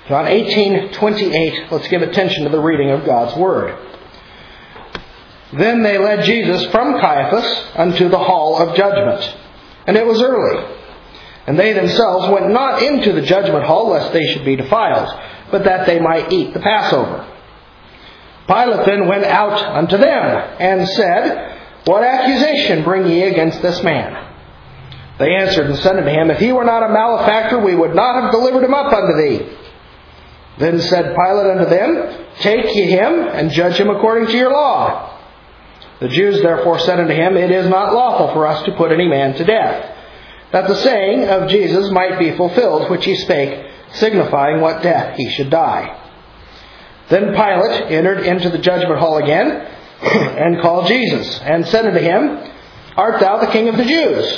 John 18:28. Let's give attention to the reading of God's Word. Then they led Jesus from Caiaphas unto the hall of judgment. And it was early. And they themselves went not into the judgment hall, lest they should be defiled, but that they might eat the Passover. Pilate then went out unto them, and said, What accusation bring ye against this man? They answered and said unto him, If he were not a malefactor, we would not have delivered him up unto thee. Then said Pilate unto them, Take ye him, and judge him according to your law. The Jews therefore said unto him, It is not lawful for us to put any man to death, that the saying of Jesus might be fulfilled, which he spake, signifying what death he should die. Then Pilate entered into the judgment hall again, and called Jesus, and said unto him, Art thou the King of the Jews?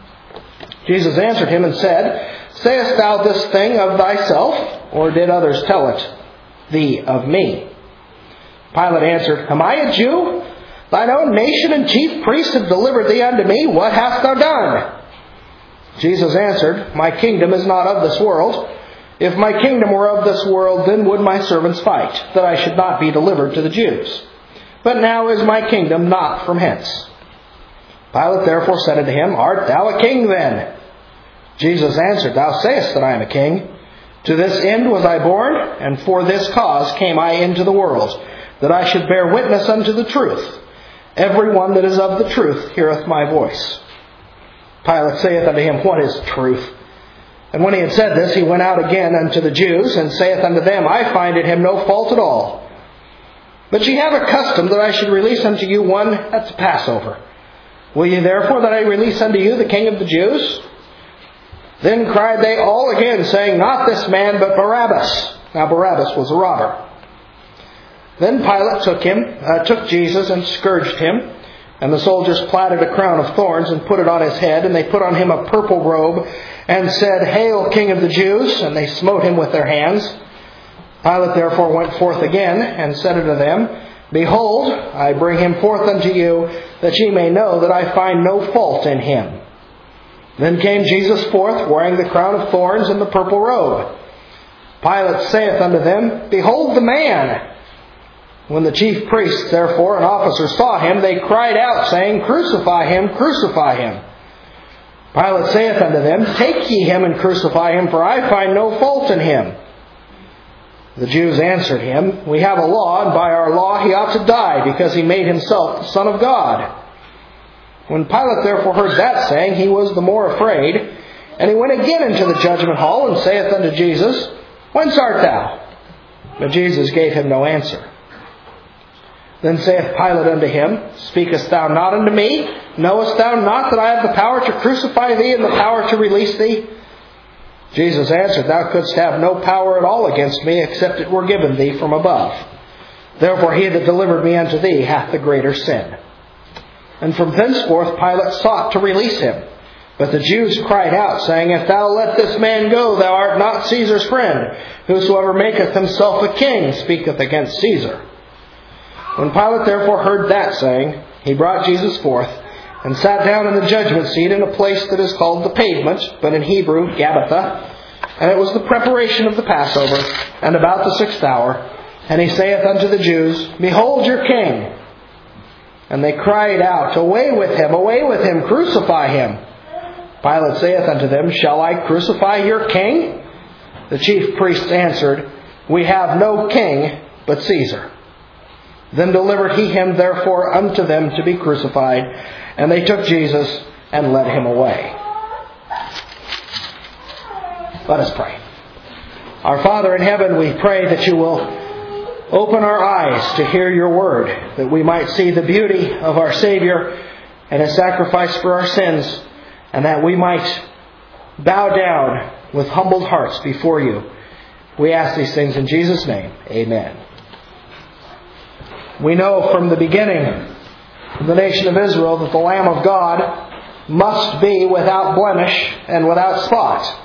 Jesus answered him and said, Sayest thou this thing of thyself, or did others tell it thee of me? Pilate answered, Am I a Jew? Thine own nation and chief priests have delivered thee unto me. What hast thou done? Jesus answered, My kingdom is not of this world. If my kingdom were of this world, then would my servants fight, that I should not be delivered to the Jews. But now is my kingdom not from hence. Pilate therefore said unto him, Art thou a king then? Jesus answered, Thou sayest that I am a king. To this end was I born, and for this cause came I into the world, that I should bear witness unto the truth. Every one that is of the truth heareth my voice. Pilate saith unto him, What is truth? And when he had said this, he went out again unto the Jews, and saith unto them, I find in him no fault at all. But ye have a custom that I should release unto you one at the Passover. Will ye therefore that I release unto you the King of the Jews? Then cried they all again, saying, Not this man, but Barabbas. Now Barabbas was a robber. Then Pilate took Jesus and scourged him. And the soldiers platted a crown of thorns and put it on his head. And they put on him a purple robe and said, Hail, King of the Jews! And they smote him with their hands. Pilate therefore went forth again and said unto them, Behold, I bring him forth unto you, that ye may know that I find no fault in him. Then came Jesus forth, wearing the crown of thorns and the purple robe. Pilate saith unto them, Behold the man! When the chief priests, therefore, and officers saw him, they cried out, saying, Crucify him, crucify him. Pilate saith unto them, Take ye him and crucify him, for I find no fault in him. The Jews answered him, We have a law, and by our law he ought to die, because he made himself the Son of God. When Pilate therefore heard that saying, he was the more afraid. And he went again into the judgment hall, and saith unto Jesus, Whence art thou? But Jesus gave him no answer. Then saith Pilate unto him, Speakest thou not unto me? Knowest thou not that I have the power to crucify thee, and the power to release thee? Jesus answered, Thou couldst have no power at all against me, except it were given thee from above. Therefore he that delivered me unto thee hath the greater sin. And from thenceforth Pilate sought to release him. But the Jews cried out, saying, If thou let this man go, thou art not Caesar's friend. Whosoever maketh himself a king speaketh against Caesar. When Pilate therefore heard that saying, he brought Jesus forth, and sat down in the judgment seat in a place that is called the Pavement, but in Hebrew, Gabbatha. And it was the preparation of the Passover, and about the 6th hour. And he saith unto the Jews, Behold your king! And they cried out, away with him, crucify him! Pilate saith unto them, Shall I crucify your king? The chief priests answered, We have no king but Caesar. Then delivered he him therefore unto them to be crucified. And they took Jesus and led him away. Let us pray. Our Father in heaven, we pray that you will open our eyes to hear your word, that we might see the beauty of our Savior and his sacrifice for our sins, and that we might bow down with humbled hearts before you. We ask these things in Jesus' name. Amen. We know from the beginning of the nation of Israel that the Lamb of God must be without blemish and without spot.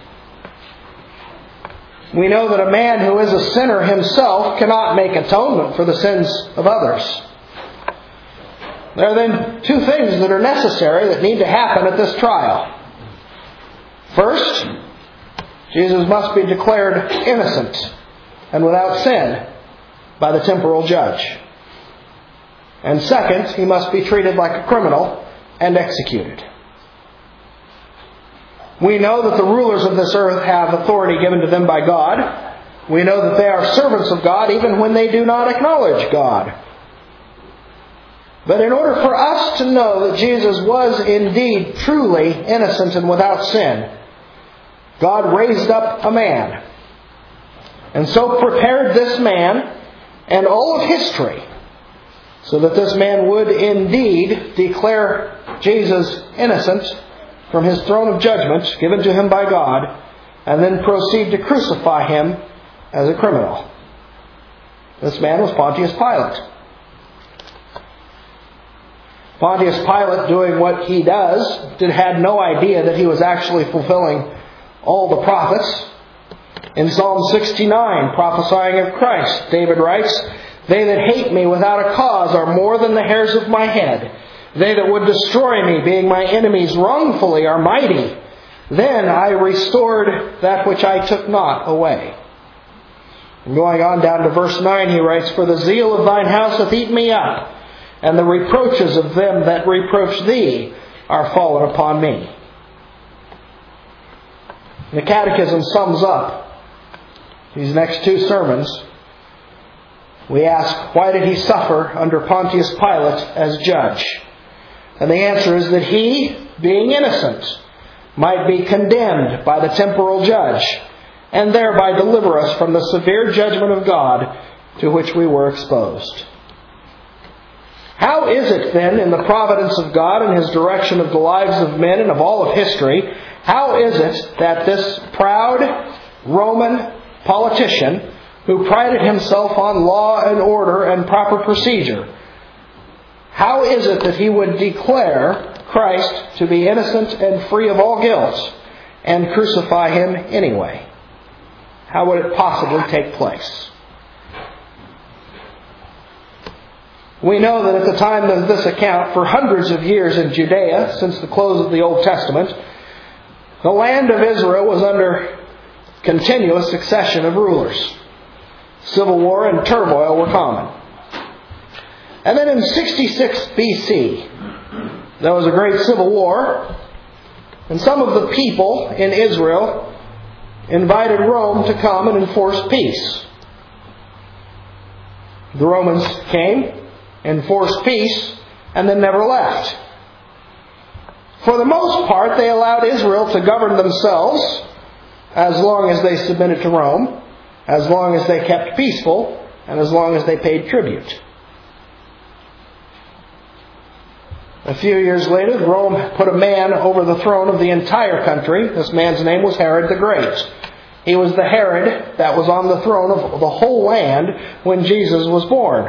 We know that a man who is a sinner himself cannot make atonement for the sins of others. There are then two things that are necessary that need to happen at this trial. First, Jesus must be declared innocent and without sin by the temporal judge. And second, he must be treated like a criminal and executed. We know that the rulers of this earth have authority given to them by God. We know that they are servants of God even when they do not acknowledge God. But in order for us to know that Jesus was indeed truly innocent and without sin, God raised up a man, and so prepared this man and all of history so that this man would indeed declare Jesus innocent from his throne of judgment given to him by God, and then proceed to crucify him as a criminal. This man was Pontius Pilate. Pontius Pilate, doing what he does, had no idea that he was actually fulfilling all the prophets. In Psalm 69, prophesying of Christ, David writes, "They that hate me without a cause are more than the hairs of my head. They that would destroy me, being my enemies wrongfully, are mighty. Then I restored that which I took not away." And going on down to verse 9, he writes, "For the zeal of thine house hath eaten me up, and the reproaches of them that reproach thee are fallen upon me." The Catechism sums up these next two sermons. We ask, why did he suffer under Pontius Pilate as judge? And the answer is that he, being innocent, might be condemned by the temporal judge, and thereby deliver us from the severe judgment of God to which we were exposed. How is it then, in the providence of God and His direction of the lives of men and of all of history, how is it that this proud Roman politician, who prided himself on law and order and proper procedure, how is it that he would declare Christ to be innocent and free of all guilt and crucify Him anyway? How would it possibly take place? We know that at the time of this account, for hundreds of years in Judea, since the close of the Old Testament, the land of Israel was under continuous succession of rulers. Civil war and turmoil were common. And then in 66 BC, there was a great civil war, and some of the people in Israel invited Rome to come and enforce peace. The Romans came, enforced peace, and then never left. For the most part, they allowed Israel to govern themselves as long as they submitted to Rome, as long as they kept peaceful, and as long as they paid tribute. A few years later, Rome put a man over the throne of the entire country. This man's name was Herod the Great. He was the Herod that was on the throne of the whole land when Jesus was born.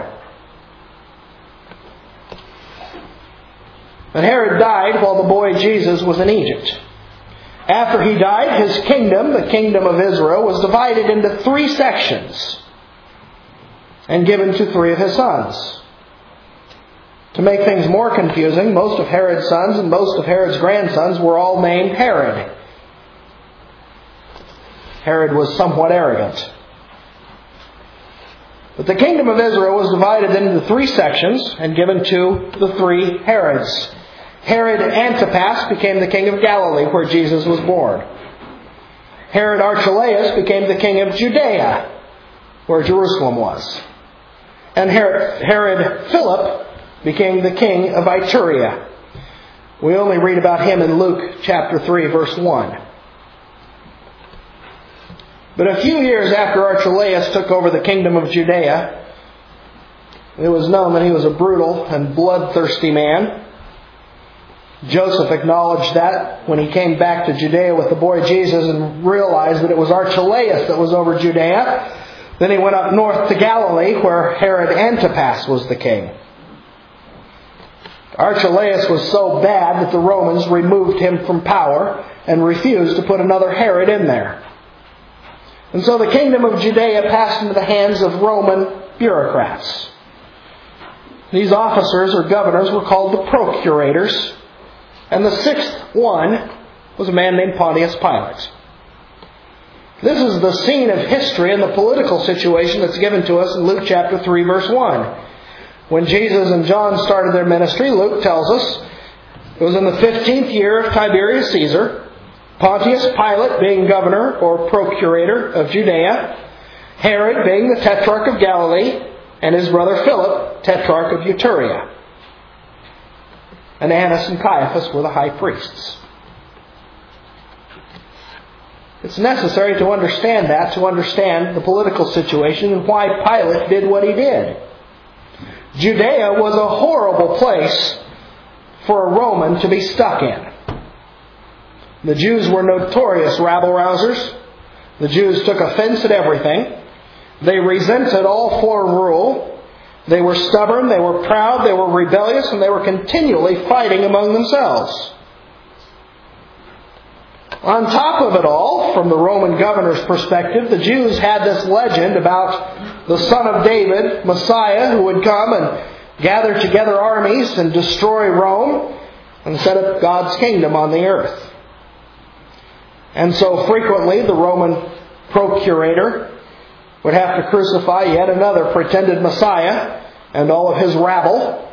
And Herod died while the boy Jesus was in Egypt. After he died, his kingdom, the kingdom of Israel, was divided into 3 sections and given to 3 of his sons. To make things more confusing, most of Herod's sons and most of Herod's grandsons were all named Herod. Herod was somewhat arrogant. But the kingdom of Israel was divided into 3 sections and given to the 3 Herods. Herod Antipas became the king of Galilee, where Jesus was born. Herod Archelaus became the king of Judea, where Jerusalem was. And Herod Philip became the king of Iturea. We only read about him in Luke chapter 3, verse 1. But a few years after Archelaus took over the kingdom of Judea, it was known that he was a brutal and bloodthirsty man. Joseph acknowledged that when he came back to Judea with the boy Jesus and realized that it was Archelaus that was over Judea. Then he went up north to Galilee, where Herod Antipas was the king. Archelaus was so bad that the Romans removed him from power and refused to put another Herod in there. And so the kingdom of Judea passed into the hands of Roman bureaucrats. These officers or governors were called the procurators. And the 6th one was a man named Pontius Pilate. This is the scene of history and the political situation that's given to us in Luke chapter 3, verse 1. When Jesus and John started their ministry, Luke tells us it was in the 15th year of Tiberius Caesar, Pontius Pilate being governor or procurator of Judea, Herod being the tetrarch of Galilee, and his brother Philip, tetrarch of Iturea. And Annas and Caiaphas were the high priests. It's necessary to understand that, to understand the political situation and why Pilate did what he did. Judea was a horrible place for a Roman to be stuck in. The Jews were notorious rabble-rousers. The Jews took offense at everything. They resented all foreign rule. They were stubborn, they were proud, they were rebellious, and they were continually fighting among themselves. On top of it all, from the Roman governor's perspective, the Jews had this legend about the Son of David, Messiah, who would come and gather together armies and destroy Rome and set up God's kingdom on the earth. And so frequently the Roman procurator would have to crucify yet another pretended Messiah and all of his rabble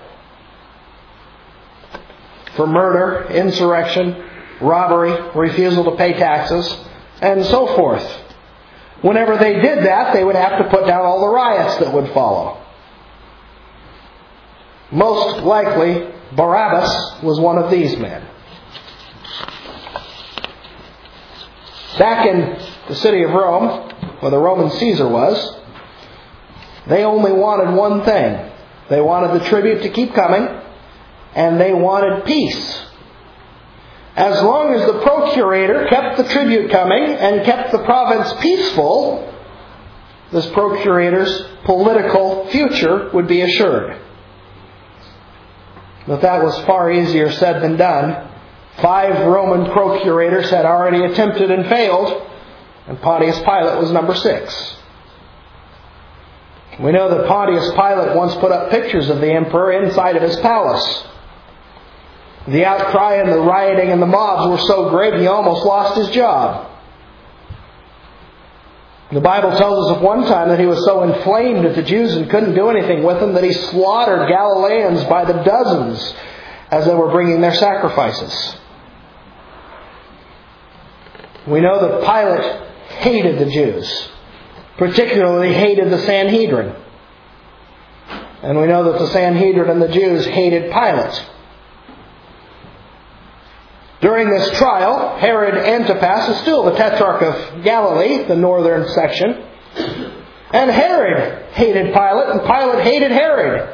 for murder, insurrection, robbery, refusal to pay taxes, and so forth. Whenever they did that, they would have to put down all the riots that would follow. Most likely, Barabbas was one of these men. Back in the city of Rome, where the Roman Caesar was, they only wanted one thing. They wanted the tribute to keep coming, and they wanted peace. As long as the procurator kept the tribute coming and kept the province peaceful, this procurator's political future would be assured. But that was far easier said than done. 5 Roman procurators had already attempted and failed, and Pontius Pilate was number 6. We know that Pontius Pilate once put up pictures of the emperor inside of his palace. The outcry and the rioting and the mobs were so great he almost lost his job. The Bible tells us of one time that he was so inflamed at the Jews and couldn't do anything with them that he slaughtered Galileans by the dozens as they were bringing their sacrifices. We know that Pilate hated the Jews, particularly hated the Sanhedrin. And we know that the Sanhedrin and the Jews hated Pilate. During this trial, Herod Antipas is still the tetrarch of Galilee, the northern section. And Herod hated Pilate, and Pilate hated Herod.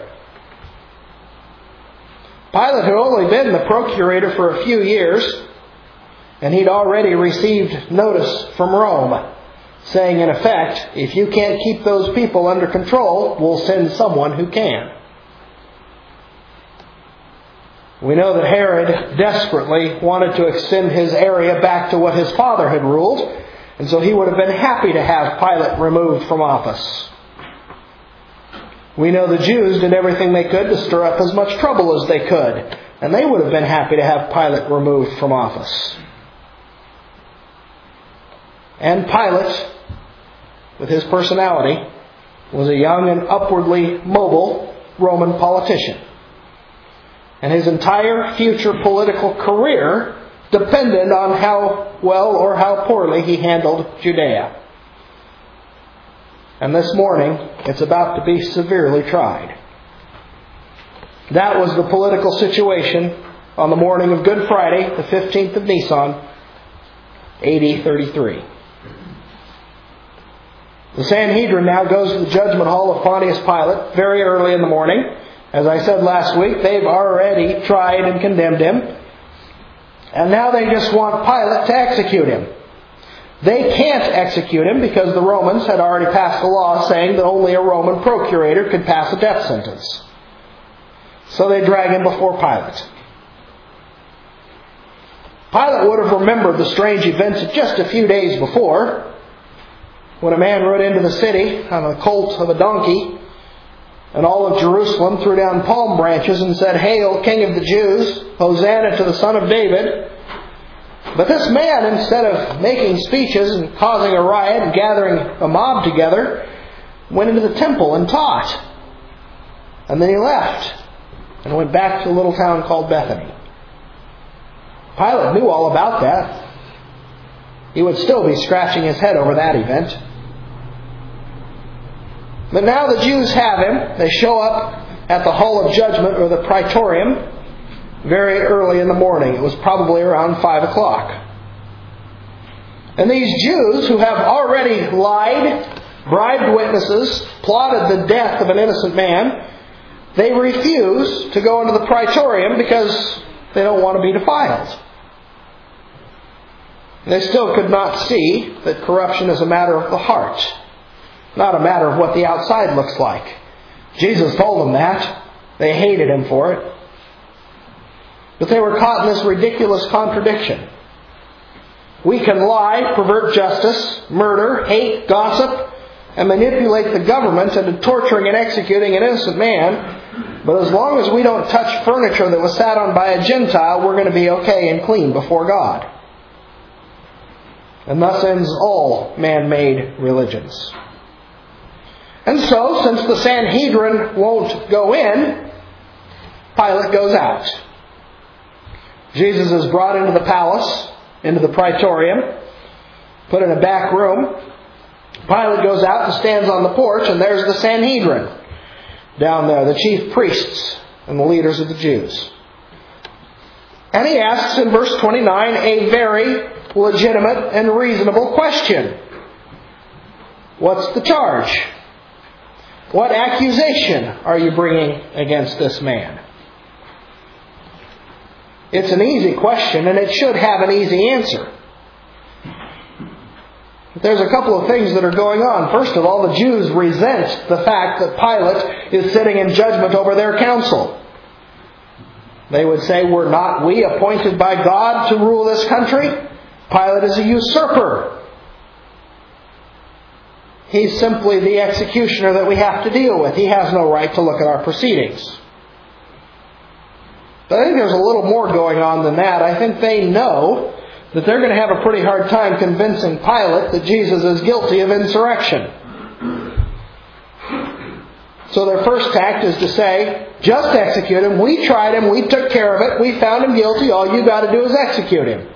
Pilate had only been the procurator for a few years, and he'd already received notice from Rome, saying in effect, if you can't keep those people under control, we'll send someone who can. We know that Herod desperately wanted to extend his area back to what his father had ruled, and so he would have been happy to have Pilate removed from office. We know the Jews did everything they could to stir up as much trouble as they could, and they would have been happy to have Pilate removed from office. And Pilate, with his personality, was a young and upwardly mobile Roman politician. And his entire future political career depended on how well or how poorly he handled Judea. And this morning, it's about to be severely tried. That was the political situation on the morning of Good Friday, the 15th of Nisan, AD 33. The Sanhedrin now goes to the judgment hall of Pontius Pilate very early in the morning. As I said last week, they've already tried and condemned him. And now they just want Pilate to execute him. They can't execute him because the Romans had already passed a law saying that only a Roman procurator could pass a death sentence. So they drag him before Pilate. Pilate would have remembered the strange events of just a few days before, when a man rode into the city on a colt of a donkey, and all of Jerusalem threw down palm branches and said, "Hail, King of the Jews! Hosanna to the Son of David!" But this man, instead of making speeches and causing a riot and gathering a mob together, went into the temple and taught. And then he left and went back to a little town called Bethany. Pilate knew all about that. He would still be scratching his head over that event. But now the Jews have him. They show up at the Hall of Judgment, or the Praetorium, very early in the morning. It was probably around 5 o'clock. And these Jews, who have already lied, bribed witnesses, plotted the death of an innocent man, they refuse to go into the Praetorium because they don't want to be defiled. They still could not see that corruption is a matter of the heart, not a matter of what the outside looks like. Jesus told them that. They hated Him for it. But they were caught in this ridiculous contradiction. We can lie, pervert justice, murder, hate, gossip, and manipulate the government into torturing and executing an innocent man, but as long as we don't touch furniture that was sat on by a Gentile, we're going to be okay and clean before God. And thus ends all man-made religions. And so, since the Sanhedrin won't go in, Pilate goes out. Jesus is brought into the palace, into the Praetorium, put in a back room. Pilate goes out and stands on the porch, and there's the Sanhedrin down there, the chief priests and the leaders of the Jews. And he asks in verse 29 a very legitimate and reasonable question. What's the charge? What accusation are you bringing against this man? It's an easy question, and it should have an easy answer. There's a couple of things that are going on. First of all, the Jews resent the fact that Pilate is sitting in judgment over their council. They would say, were not we appointed by God to rule this country? Pilate is a usurper. He's simply the executioner that we have to deal with. He has no right to look at our proceedings. But I think there's a little more going on than that. I think they know that they're going to have a pretty hard time convincing Pilate that Jesus is guilty of insurrection. So their first tact is to say, just execute him. We tried him. We took care of it. We found him guilty. All you got to do is execute him.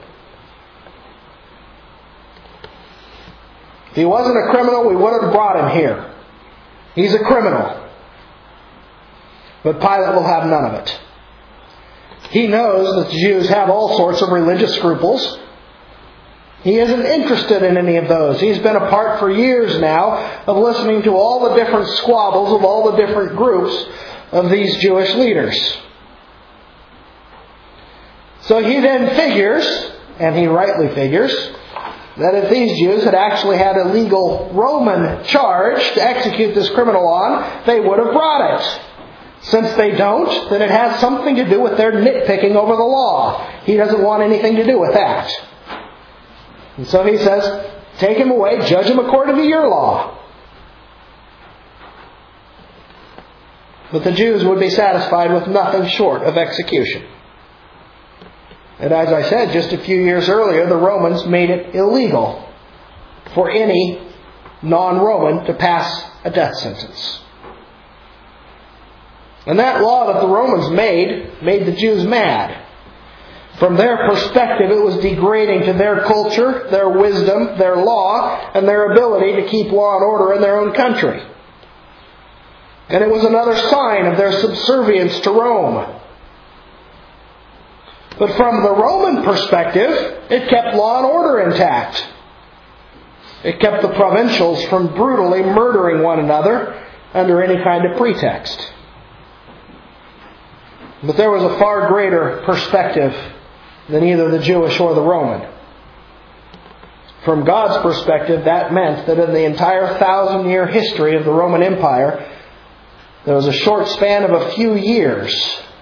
If he wasn't a criminal, we would have brought him here. He's a criminal. But Pilate will have none of it. He knows that the Jews have all sorts of religious scruples. He isn't interested in any of those. He's been apart for years now of listening to all the different squabbles of all the different groups of these Jewish leaders. So he then figures, and he rightly figures, that if these Jews had actually had a legal Roman charge to execute this criminal on, they would have brought it. Since they don't, then it has something to do with their nitpicking over the law. He doesn't want anything to do with that. And so he says, take him away, judge him according to your law. But the Jews would be satisfied with nothing short of execution. And as I said, just a few years earlier, the Romans made it illegal for any non-Roman to pass a death sentence. And that law that the Romans made the Jews mad. From their perspective, it was degrading to their culture, their wisdom, their law, and their ability to keep law and order in their own country. And it was another sign of their subservience to Rome. But from the Roman perspective, it kept law and order intact. It kept the provincials from brutally murdering one another under any kind of pretext. But there was a far greater perspective than either the Jewish or the Roman. From God's perspective, that meant that in the entire 1,000-year history of the Roman Empire, there was a short span of a few years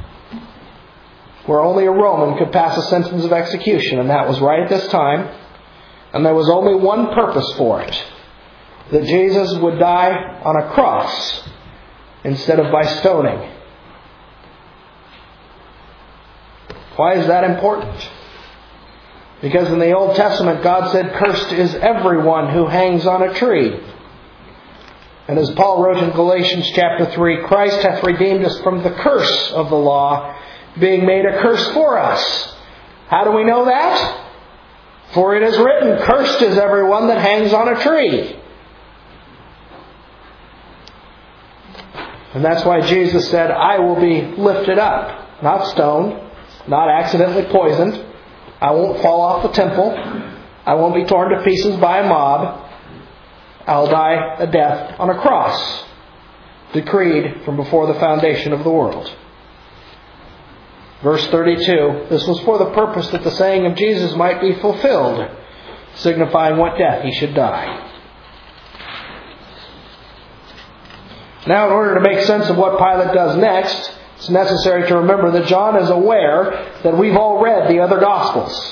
where only a Roman could pass a sentence of execution, and that was right at this time. And there was only one purpose for it: that Jesus would die on a cross instead of by stoning. Why is that important? Because in the Old Testament, God said, "Cursed is everyone who hangs on a tree." And as Paul wrote in Galatians chapter 3, "Christ hath redeemed us from the curse of the law, being made a curse for us." How do we know that? For it is written, "Cursed is everyone that hangs on a tree." And that's why Jesus said, "I will be lifted up," not stoned, not accidentally poisoned. I won't fall off the temple. I won't be torn to pieces by a mob. I'll die a death on a cross, decreed from before the foundation of the world. Verse 32, "This was for the purpose that the saying of Jesus might be fulfilled, signifying what death he should die." Now, in order to make sense of what Pilate does next, it's necessary to remember that John is aware that we've all read the other Gospels.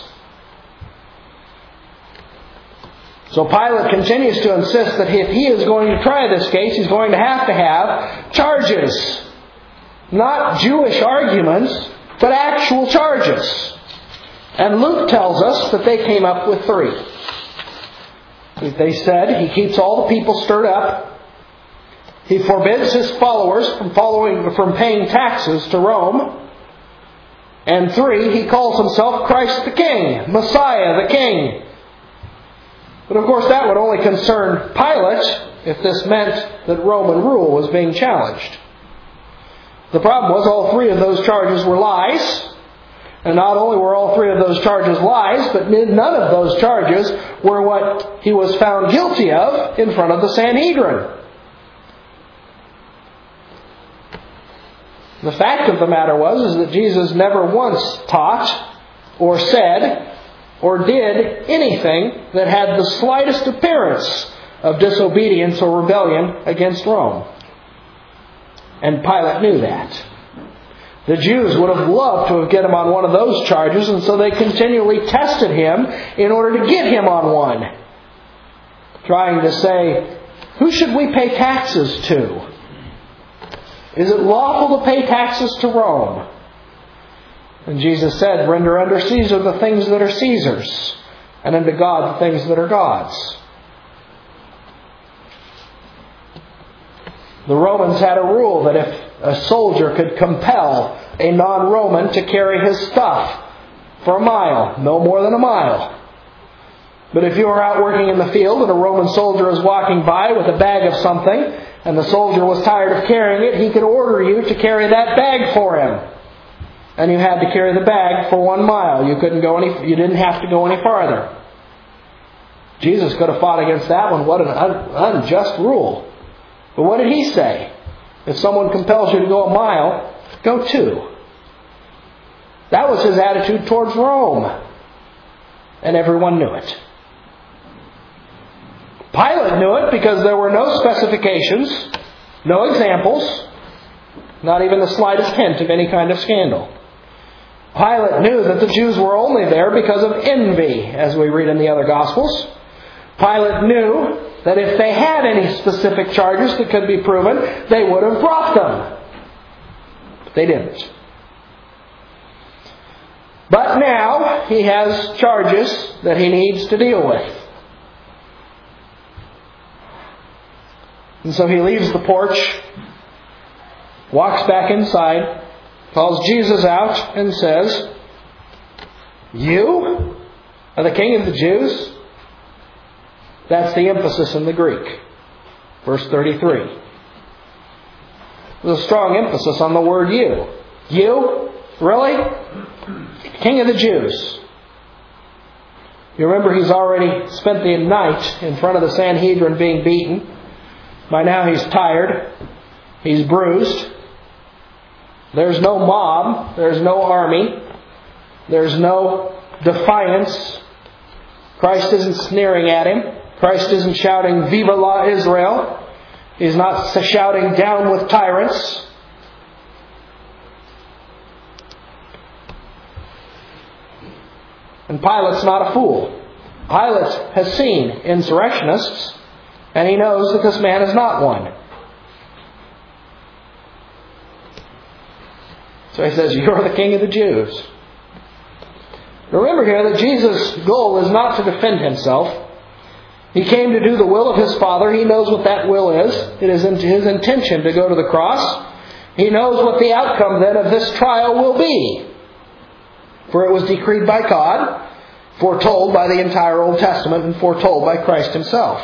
So Pilate continues to insist that if he is going to try this case, he's going to have charges. Not Jewish arguments, but actual charges. And Luke tells us that they came up with 3. They said he keeps all the people stirred up. He forbids his followers from paying taxes to Rome. And 3, he calls himself Christ the King, Messiah the King. But of course that would only concern Pilate if this meant that Roman rule was being challenged. The problem was all 3 of those charges were lies. And not only were all 3 of those charges lies, but none of those charges were what he was found guilty of in front of the Sanhedrin. The fact of the matter was that Jesus never once taught or said or did anything that had the slightest appearance of disobedience or rebellion against Rome. And Pilate knew that. The Jews would have loved to have get him on one of those charges, and so they continually tested him in order to get him on one. Trying to say, who should we pay taxes to? Is it lawful to pay taxes to Rome? And Jesus said, "Render unto Caesar the things that are Caesar's, and unto God the things that are God's." The Romans had a rule that if a soldier could compel a non-Roman to carry his stuff for a mile, no more than a mile. But if you were out working in the field and a Roman soldier is walking by with a bag of something, and the soldier was tired of carrying it, he could order you to carry that bag for him. And you had to carry the bag for 1 mile. You didn't have to go any farther. Jesus could have fought against that one. What an unjust rule. But what did he say? If someone compels you to go a mile, go 2. That was his attitude towards Rome. And everyone knew it. Pilate knew it because there were no specifications, no examples, not even the slightest hint of any kind of scandal. Pilate knew that the Jews were only there because of envy, as we read in the other Gospels. Pilate knew that if they had any specific charges that could be proven, they would have brought them. But they didn't. But now he has charges that he needs to deal with. And so he leaves the porch, walks back inside, calls Jesus out and says, "You are the King of the Jews?" That's the emphasis in the Greek. Verse 33. There's a strong emphasis on the word "you." You? Really? King of the Jews. You remember he's already spent the night in front of the Sanhedrin being beaten. By now he's tired. He's bruised. There's no mob. There's no army. There's no defiance. Christ isn't sneering at him. Christ isn't shouting, "Viva la Israel." He's not shouting, "Down with tyrants." And Pilate's not a fool. Pilate has seen insurrectionists, and he knows that this man is not one. So he says, "You're the King of the Jews." Remember here that Jesus' goal is not to defend himself. He came to do the will of his Father. He knows what that will is. It is his intention to go to the cross. He knows what the outcome then of this trial will be. For it was decreed by God, foretold by the entire Old Testament, and foretold by Christ himself.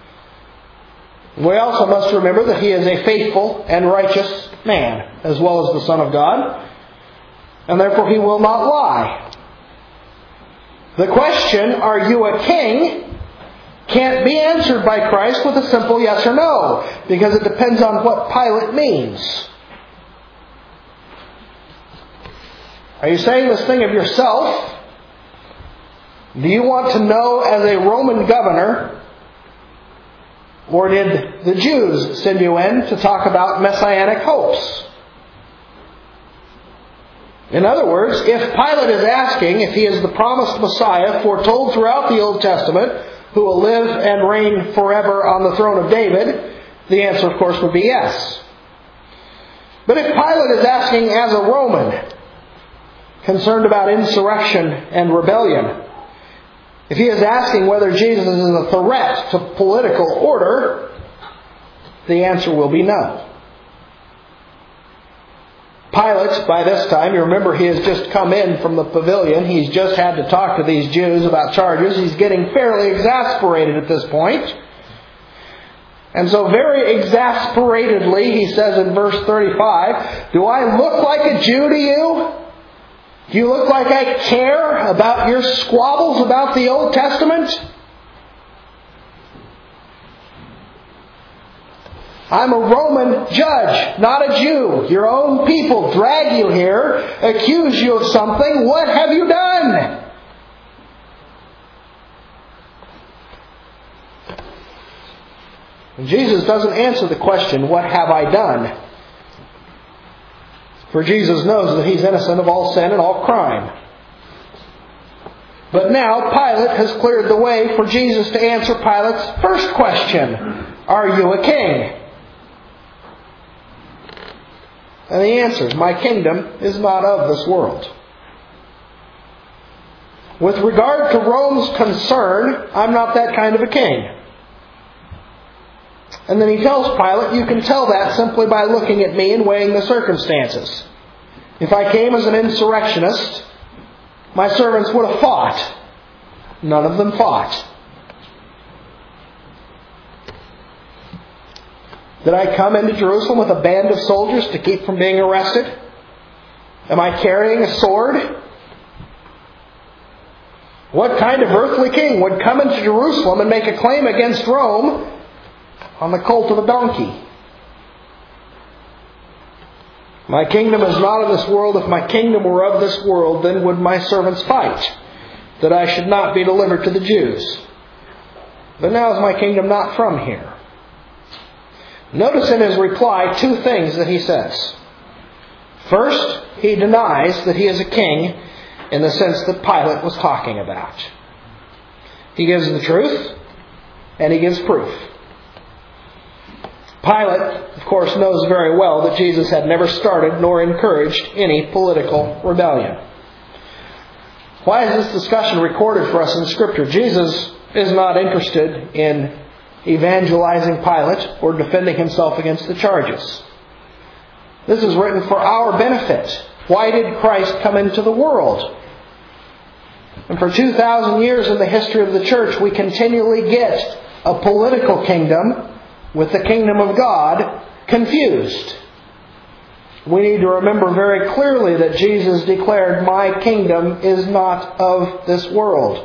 We also must remember that he is a faithful and righteous man, as well as the Son of God, and therefore he will not lie. The question, "Are you a king?" can't be answered by Christ with a simple yes or no, because it depends on what Pilate means. Are you saying this thing of yourself? Do you want to know as a Roman governor, or did the Jews send you in to talk about messianic hopes? In other words, if Pilate is asking if he is the promised Messiah foretold throughout the Old Testament, who will live and reign forever on the throne of David, the answer, of course, would be yes. But if Pilate is asking as a Roman, concerned about insurrection and rebellion, if he is asking whether Jesus is a threat to political order, the answer will be no. Pilate, by this time, you remember he has just come in from the pavilion. He's just had to talk to these Jews about charges. He's getting fairly exasperated at this point. And so very exasperatedly, he says in verse 35, "Do I look like a Jew to you? Do you look like I care about your squabbles about the Old Testament? I'm a Roman judge, not a Jew. Your own people drag you here, accuse you of something. What have you done?" And Jesus doesn't answer the question, "What have I done?" For Jesus knows that he's innocent of all sin and all crime. But now Pilate has cleared the way for Jesus to answer Pilate's first question, "Are you a king?" And the answer is, "My kingdom is not of this world." With regard to Rome's concern, I'm not that kind of a king. And then he tells Pilate, "You can tell that simply by looking at me and weighing the circumstances. If I came as an insurrectionist, my servants would have fought. None of them fought. Did I come into Jerusalem with a band of soldiers to keep from being arrested? Am I carrying a sword? What kind of earthly king would come into Jerusalem and make a claim against Rome on the colt of a donkey? My kingdom is not of this world. If my kingdom were of this world, then would my servants fight, that I should not be delivered to the Jews. But now is my kingdom not from here." Notice in his reply two things that he says. First, he denies that he is a king in the sense that Pilate was talking about. He gives the truth, and he gives proof. Pilate, of course, knows very well that Jesus had never started nor encouraged any political rebellion. Why is this discussion recorded for us in Scripture? Jesus is not interested in evangelizing Pilate or defending himself against the charges. This is written for our benefit. Why did Christ come into the world? And for 2,000 years in the history of the church, we continually get a political kingdom with the kingdom of God confused. We need to remember very clearly that Jesus declared, "My kingdom is not of this world."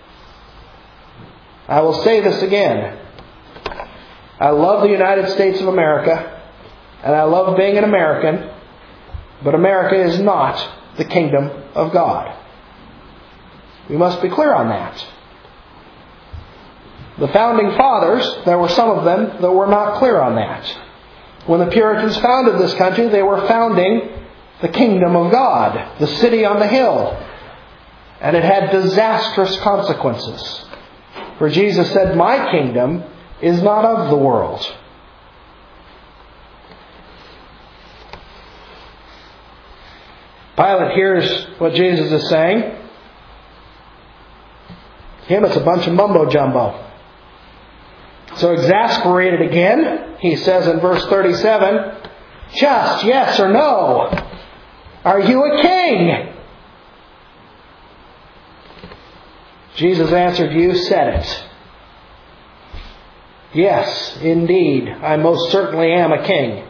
I will say this again. I love the United States of America, and I love being an American, but America is not the kingdom of God. We must be clear on that. The Founding Fathers, there were some of them that were not clear on that. When the Puritans founded this country, they were founding the kingdom of God, the city on the hill. And it had disastrous consequences. For Jesus said, "My kingdom is not of the world." Pilate hears what Jesus is saying. him it's a bunch of mumbo-jumbo. So exasperated again, he says in verse 37, just yes or no? Are you a king? Jesus answered, you said it. Yes, indeed, I most certainly am a king.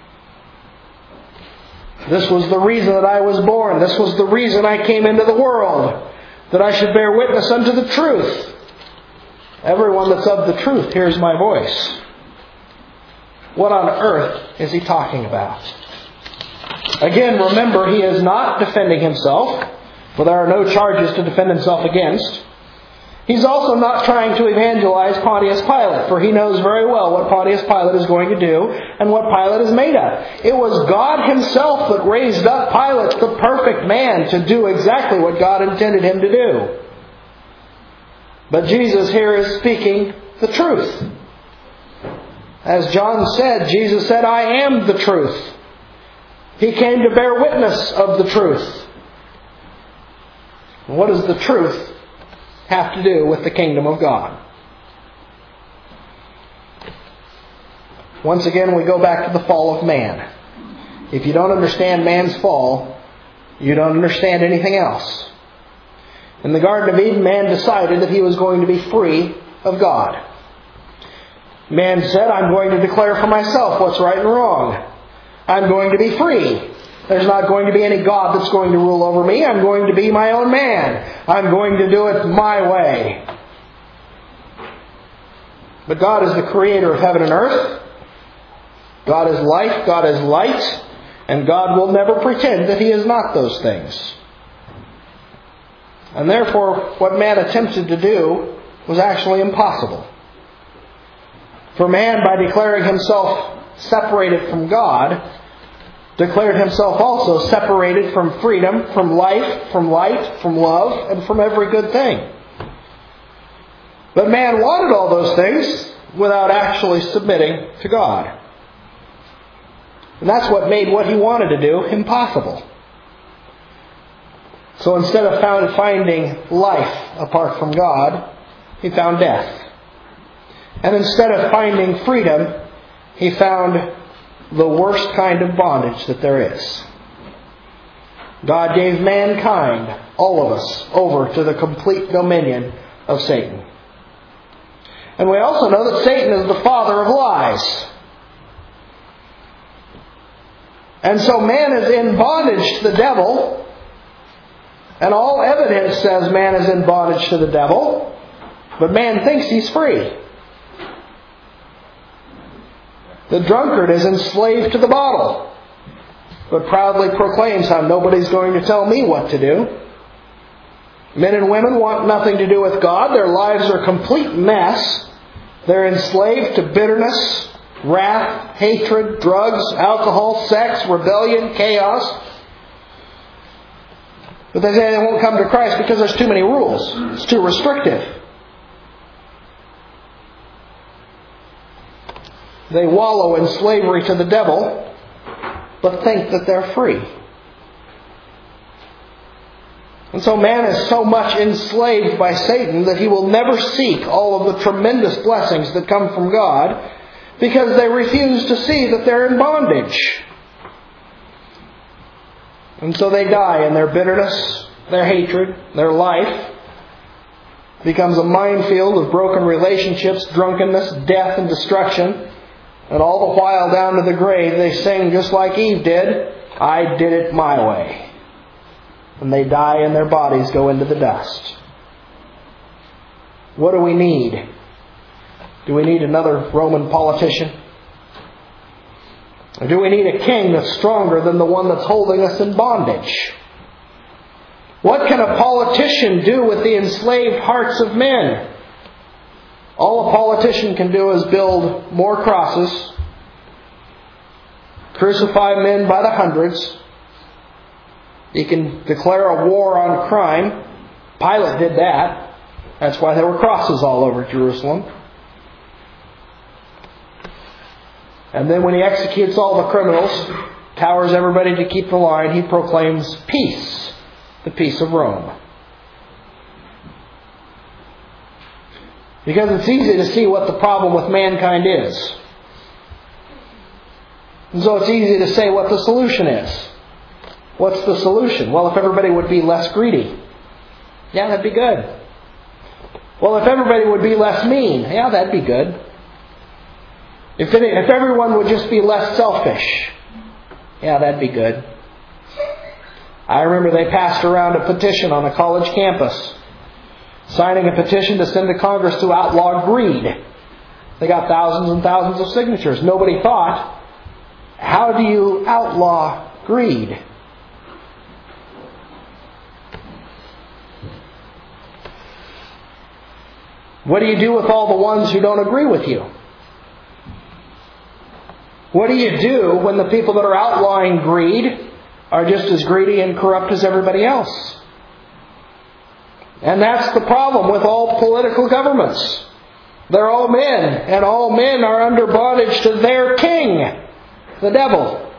This was the reason that I was born. This was the reason I came into the world, that I should bear witness unto the truth. Everyone that's of the truth hears my voice. What on earth is he talking about? Again, remember, he is not defending himself, for there are no charges to defend himself against. He's also not trying to evangelize Pontius Pilate, for he knows very well what Pontius Pilate is going to do and what Pilate is made of. It was God himself that raised up Pilate, the perfect man, to do exactly what God intended him to do. But Jesus here is speaking the truth. As John said, Jesus said, I am the truth. He came to bear witness of the truth. What does the truth have to do with the kingdom of God? Once again, we go back to the fall of man. If you don't understand man's fall, you don't understand anything else. In the Garden of Eden, man decided that he was going to be free of God. Man said, I'm going to declare for myself what's right and wrong. I'm going to be free. There's not going to be any God that's going to rule over me. I'm going to be my own man. I'm going to do it my way. But God is the creator of heaven and earth. God is life. God is light. And God will never pretend that He is not those things. And therefore, what man attempted to do was actually impossible. For man, by declaring himself separated from God, declared himself also separated from freedom, from life, from light, from love, and from every good thing. But man wanted all those things without actually submitting to God. And that's what made what he wanted to do impossible. So instead of finding life apart from God, he found death. And instead of finding freedom, he found the worst kind of bondage that there is. God gave mankind, all of us, over to the complete dominion of Satan. And we also know that Satan is the father of lies. And so man is in bondage to the devil. And all evidence says man is in bondage to the devil. But man thinks he's free. The drunkard is enslaved to the bottle, but proudly proclaims how nobody's going to tell me what to do. Men and women want nothing to do with God. Their lives are a complete mess. They're enslaved to bitterness, wrath, hatred, drugs, alcohol, sex, rebellion, chaos. But they say they won't come to Christ because there's too many rules. It's too restrictive. They wallow in slavery to the devil, but think that they're free. And so man is so much enslaved by Satan that he will never seek all of the tremendous blessings that come from God, because they refuse to see that they're in bondage. And so they die in their bitterness, their hatred, their life becomes a minefield of broken relationships, drunkenness, death, and destruction. And all the while down to the grave they sing just like Eve did, I did it my way. And they die and their bodies go into the dust. What do we need? Do we need another Roman politician? Or do we need a king that's stronger than the one that's holding us in bondage? What can a politician do with the enslaved hearts of men? All a politician can do is build more crosses, crucify men by the hundreds. He can declare a war on crime. Pilate did that. That's why there were crosses all over Jerusalem. And then when he executes all the criminals, towers everybody to keep the line, he proclaims peace, the peace of Rome. Because it's easy to see what the problem with mankind is. And so it's easy to say what the solution is. What's the solution? Well, if everybody would be less greedy. Yeah, that'd be good. Well, if everybody would be less mean. Yeah, that'd be good. If everyone would just be less selfish. Yeah, that'd be good. I remember they passed around a petition on a college campus, signing a petition to send to Congress to outlaw greed. They got thousands and thousands of signatures. Nobody thought, how do you outlaw greed? What do you do with all the ones who don't agree with you? What do you do when the people that are outlawing greed are just as greedy and corrupt as everybody else? And that's the problem with all political governments. They're all men, and all men are under bondage to their king, the devil.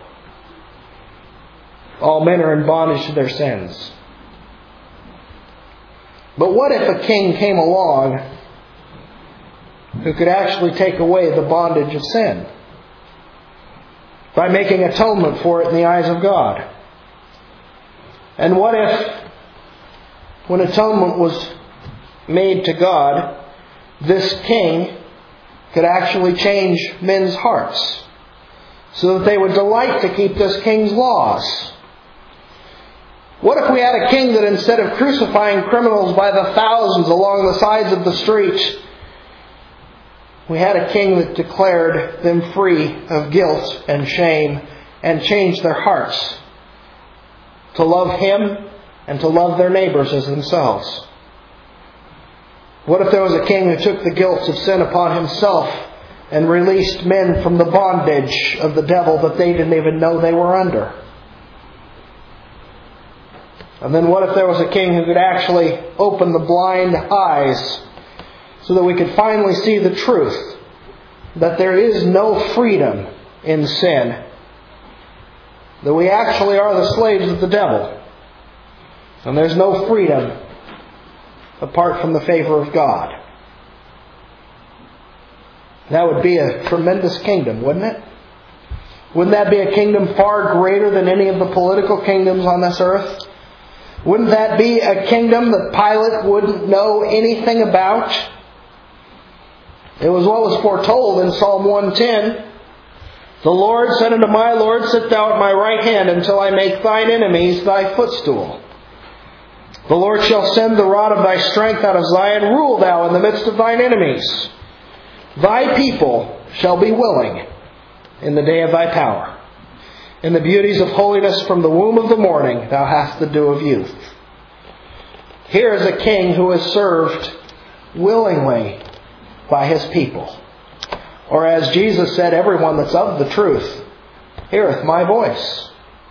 All men are in bondage to their sins. But what if a king came along who could actually take away the bondage of sin by making atonement for it in the eyes of God? And what if, when atonement was made to God, this king could actually change men's hearts so that they would delight to keep this king's laws? What if we had a king that instead of crucifying criminals by the thousands along the sides of the street, we had a king that declared them free of guilt and shame and changed their hearts to love Him and to love their neighbors as themselves? What if there was a king who took the guilt of sin upon himself and released men from the bondage of the devil that they didn't even know they were under? And then what if there was a king who could actually open the blind eyes so that we could finally see the truth that there is no freedom in sin, that we actually are the slaves of the devil, and there's no freedom apart from the favor of God? That would be a tremendous kingdom, wouldn't it? Wouldn't that be a kingdom far greater than any of the political kingdoms on this earth? Wouldn't that be a kingdom that Pilate wouldn't know anything about? It was what was foretold in Psalm 110. The Lord said unto my Lord, sit thou at my right hand until I make thine enemies thy footstool. The Lord shall send the rod of thy strength out of Zion. Rule thou in the midst of thine enemies. Thy people shall be willing in the day of thy power. In the beauties of holiness from the womb of the morning thou hast the dew of youth. Here is a king who is served willingly by his people. Or as Jesus said, everyone that's of the truth heareth my voice.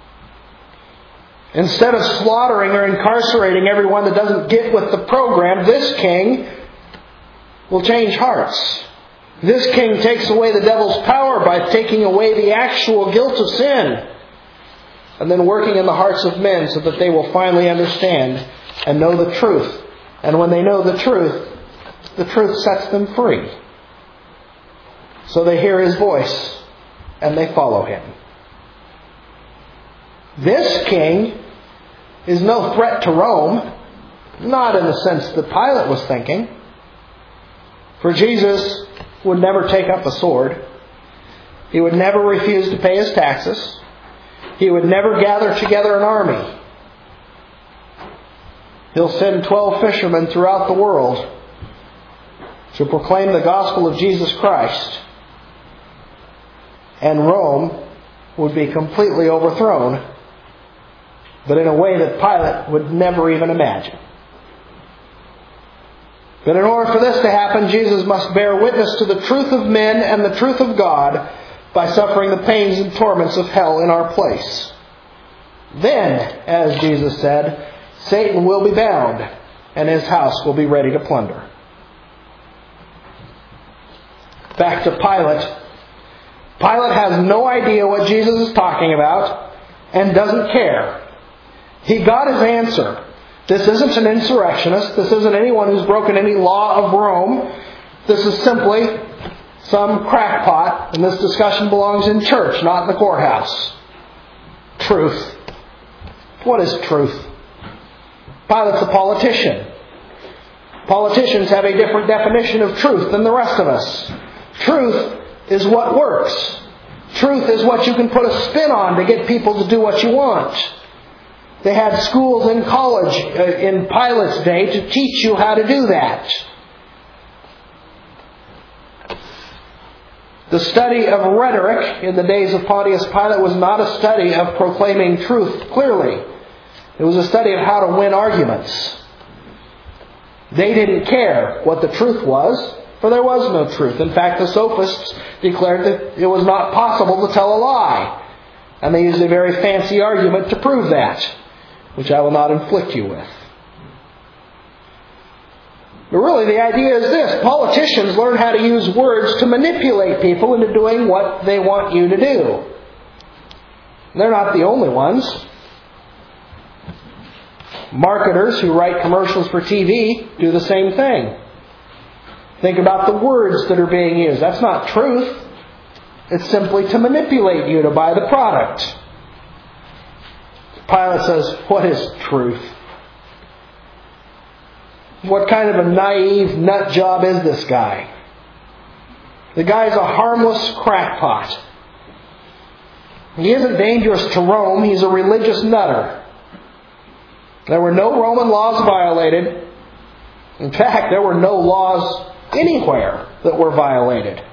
Instead of slaughtering or incarcerating everyone that doesn't get with the program, this king will change hearts. This king takes away the devil's power by taking away the actual guilt of sin, and then working in the hearts of men so that they will finally understand and know the truth. And when they know the truth sets them free. So they hear His voice and they follow Him. This king is no threat to Rome, not in the sense that Pilate was thinking. For Jesus would never take up a sword. He would never refuse to pay his taxes. He would never gather together an army. He'll send 12 fishermen throughout the world to proclaim the gospel of Jesus Christ. And Rome would be completely overthrown, but in a way that Pilate would never even imagine. But in order for this to happen, Jesus must bear witness to the truth of men and the truth of God by suffering the pains and torments of hell in our place. Then, as Jesus said, Satan will be bound and his house will be ready to plunder. Back to Pilate. Pilate has no idea what Jesus is talking about and doesn't care. He got his answer. This isn't an insurrectionist. This isn't anyone who's broken any law of Rome. This is simply some crackpot, and this discussion belongs in church, not in the courthouse. Truth. What is truth? Pilate's a politician. Politicians have a different definition of truth than the rest of us. Truth is what works. Truth is what you can put a spin on to get people to do what you want. They had schools in college in Pilate's day to teach you how to do that. The study of rhetoric in the days of Pontius Pilate was not a study of proclaiming truth clearly. It was a study of how to win arguments. They didn't care what the truth was, for there was no truth. In fact, the sophists declared that it was not possible to tell a lie. And they used a very fancy argument to prove that, which I will not inflict you with. But really, the idea is this. Politicians learn how to use words to manipulate people into doing what they want you to do. They're not the only ones. Marketers who write commercials for TV do the same thing. Think about the words that are being used. That's not truth. It's simply to manipulate you to buy the product. Pilate says, what is truth? What kind of a naive nut job is this guy? The guy's a harmless crackpot. He isn't dangerous to Rome. He's a religious nutter. There were no Roman laws violated. In fact, there were no laws anywhere that were violated.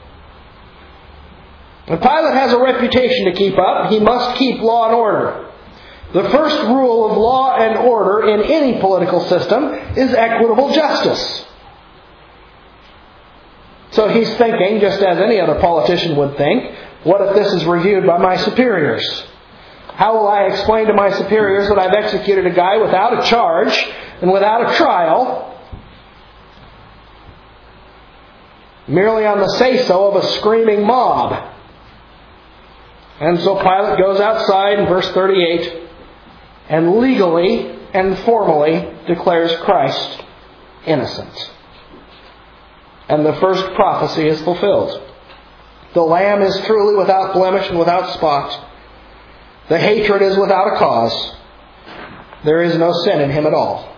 And Pilate has a reputation to keep up. He must keep law and order. The first rule of law and order in any political system is equitable justice. So he's thinking, just as any other politician would think, what if this is reviewed by my superiors? How will I explain to my superiors that I've executed a guy without a charge and without a trial, merely on the say-so of a screaming mob? And so Pilate goes outside in verse 38 and legally and formally declares Christ innocent. And the first prophecy is fulfilled. The Lamb is truly without blemish and without spot. The hatred is without a cause. There is no sin in him at all.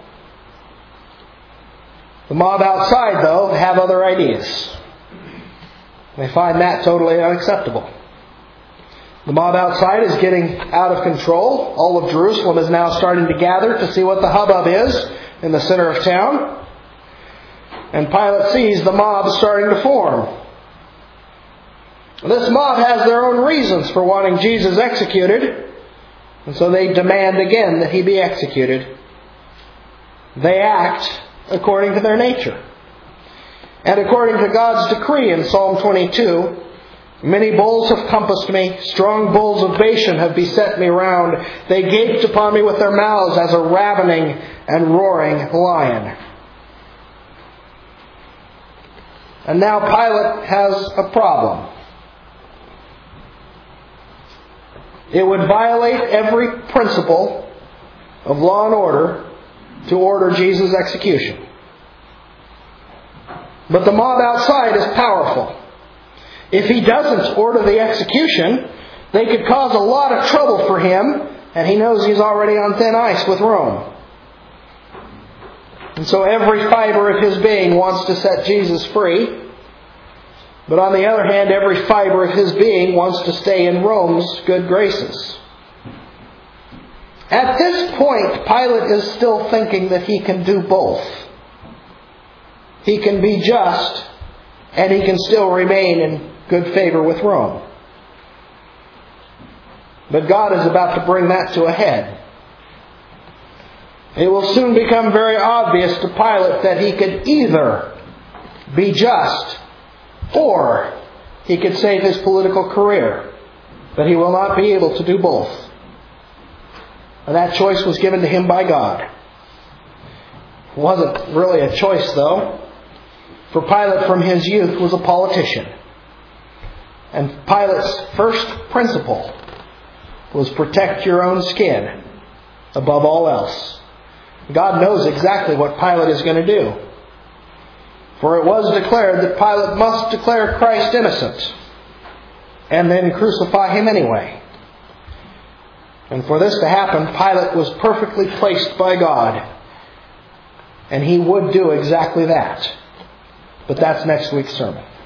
The mob outside, though, have other ideas. They find that totally unacceptable. The mob outside is getting out of control. All of Jerusalem is now starting to gather to see what the hubbub is in the center of town. And Pilate sees the mob starting to form. This mob has their own reasons for wanting Jesus executed. And so they demand again that he be executed. They act according to their nature. And according to God's decree in Psalm 22, many bulls have compassed me, strong bulls of Bashan have beset me round. They gaped upon me with their mouths as a ravening and roaring lion. And now Pilate has a problem. It would violate every principle of law and order to order Jesus' execution. But the mob outside is powerful. If he doesn't order the execution, they could cause a lot of trouble for him, and he knows he's already on thin ice with Rome. And so every fiber of his being wants to set Jesus free. But on the other hand, every fiber of his being wants to stay in Rome's good graces. At this point, Pilate is still thinking that he can do both. He can be just, and he can still remain in good favor with Rome. But God is about to bring that to a head. It will soon become very obvious to Pilate that he could either be just or he could save his political career. But he will not be able to do both. And that choice was given to him by God. It wasn't really a choice, though. For Pilate from his youth was a politician. And Pilate's first principle was protect your own skin above all else. God knows exactly what Pilate is going to do. For it was declared that Pilate must declare Christ innocent and then crucify him anyway. And for this to happen, Pilate was perfectly placed by God. And he would do exactly that. But that's next week's sermon.